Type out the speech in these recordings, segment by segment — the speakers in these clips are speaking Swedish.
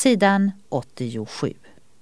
Sidan 87.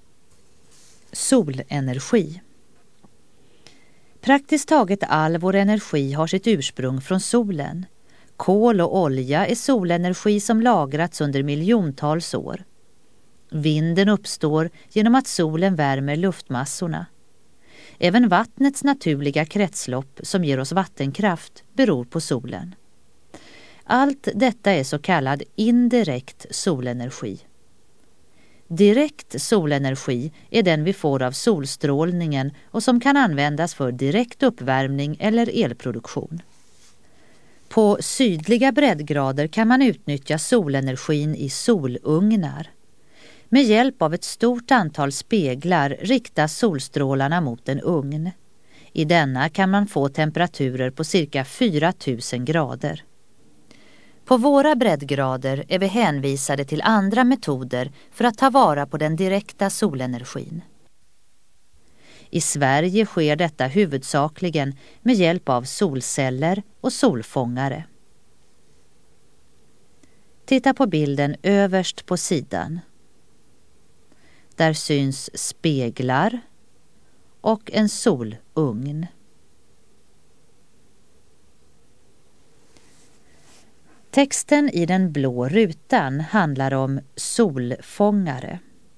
Solenergi. Praktiskt taget all vår energi har sitt ursprung från solen. Kol och olja är solenergi som lagrats under miljontals år. Vinden uppstår genom att solen värmer luftmassorna. Även vattnets naturliga kretslopp som ger oss vattenkraft beror på solen. Allt detta är så kallad indirekt solenergi. Direkt solenergi är den vi får av solstrålningen och som kan användas för direkt uppvärmning eller elproduktion. På sydliga breddgrader kan man utnyttja solenergin i solugnar. Med hjälp av ett stort antal speglar riktas solstrålarna mot en ugn. I denna kan man få temperaturer på cirka 4000 grader. På våra breddgrader är vi hänvisade till andra metoder för att ta vara på den direkta solenergin. I Sverige sker detta huvudsakligen med hjälp av solceller och solfångare. Titta på bilden överst på sidan. Där syns speglar och en solugn. Texten i den blå rutan handlar om solfångare.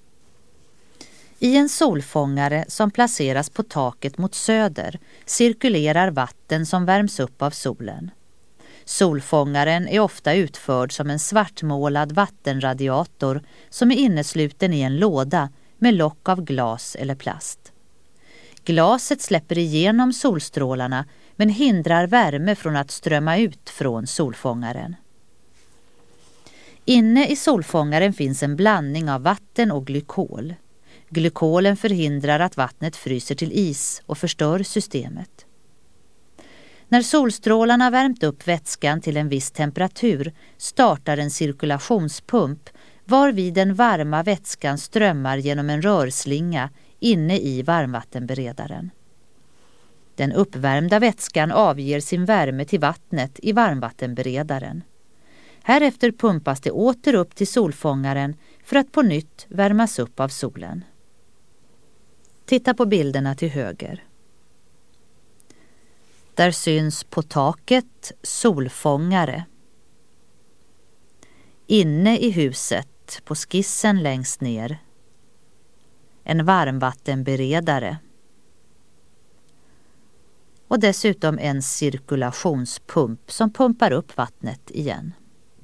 I en solfångare som placeras på taket mot söder cirkulerar vatten som värms upp av solen. Solfångaren är ofta utförd som en svartmålad vattenradiator som är innesluten i en låda med lock av glas eller plast. Glaset släpper igenom solstrålarna men hindrar värme från att strömma ut från solfångaren. Inne i solfångaren finns en blandning av vatten och glykol. Glykolen förhindrar att vattnet fryser till is och förstör systemet. När solstrålarna värmt upp vätskan till en viss temperatur startar en cirkulationspump varvid den varma vätskan strömmar genom en rörslinga inne i varmvattenberedaren. Den uppvärmda vätskan avger sin värme till vattnet i varmvattenberedaren. Härefter pumpas det åter upp till solfångaren för att på nytt värmas upp av solen. Titta på bilderna till höger. Där syns på taket solfångare. Inne i huset, på skissen längst ner, en varmvattenberedare. Och dessutom en cirkulationspump som pumpar upp vattnet igen.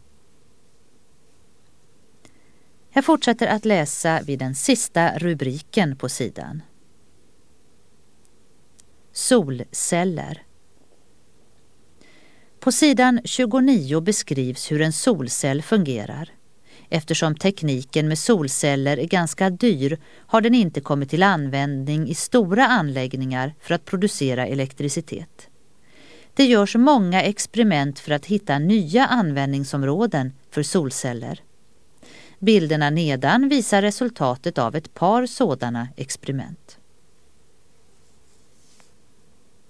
Jag fortsätter att läsa vid den sista rubriken på sidan. Solceller. På sidan 29 beskrivs hur en solcell fungerar. Eftersom tekniken med solceller är ganska dyr har den inte kommit till användning i stora anläggningar för att producera elektricitet. Det görs många experiment för att hitta nya användningsområden för solceller. Bilderna nedan visar resultatet av ett par sådana experiment.